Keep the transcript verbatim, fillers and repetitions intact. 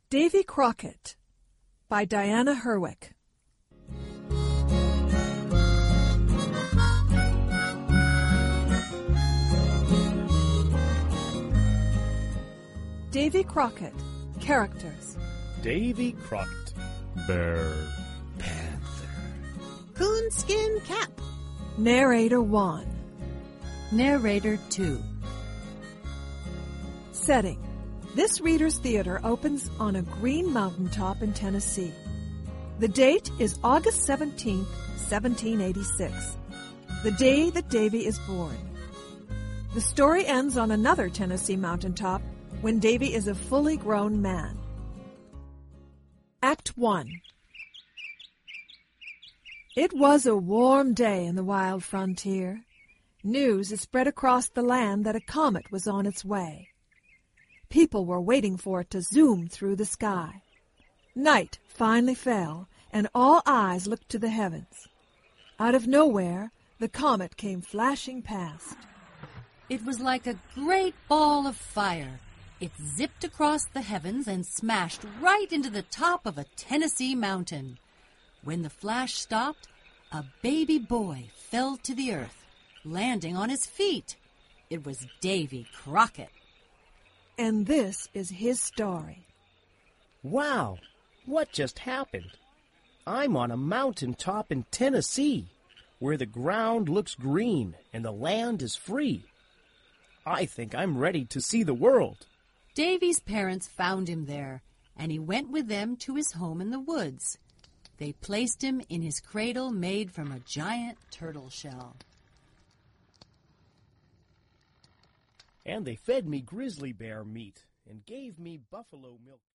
Davy Crockett by Diana Herwick. Davy Crockett. Characters: Davy Crockett, Bear, Panther, Coonskin Cap. Narrator one. Narrator two. Setting: this Reader's Theater opens on a green mountaintop in Tennessee. The date is August seventeenth, seventeen eighty-six, the day that Davy is born. The story ends on another Tennessee mountaintop when Davy is a fully grown man. Act one. It was a warm day in the wild frontier. News is spread across the land that a comet was on its way. People were waiting for it to zoom through the sky. Night finally fell, and all eyes looked to the heavens. Out of nowhere, the comet came flashing past. It was like a great ball of fire. It zipped across the heavens and smashed right into the top of a Tennessee mountain. When the flash stopped, a baby boy fell to the earth, landing on his feet. It was Davy Crockett. And this is his story. Wow, what just happened? I'm on a mountain top in Tennessee, where the ground looks green and the land is free. I think I'm ready to see the world. Davy's parents found him there, and he went with them to his home in the woods. They placed him in his cradle made from a giant turtle shell. And they fed me grizzly bear meat and gave me buffalo milk.